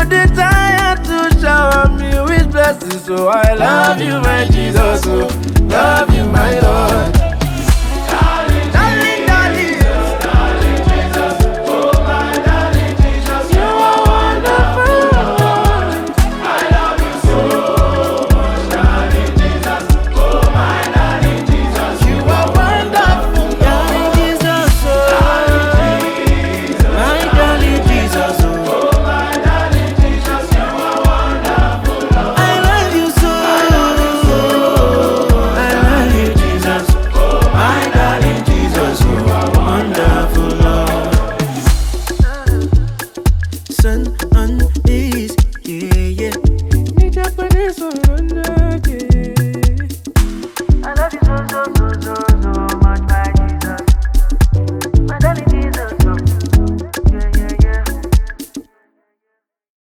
desire to shower me with blessings. So I love you, my Jesus. Oh, love you, my Lord. Darling, darling, darling. Darling Jesus. Oh, my darling Jesus. You are wonderful. I love you so much, darling Jesus. Oh, my darling Jesus. You are wonderful, darling Jesus. Oh, my darling Jesus. Oh, my darling Jesus. You are wonderful. I love you so. I love you, Jesus. Oh, my darling Jesus. You are wonderful, Lord. Sun is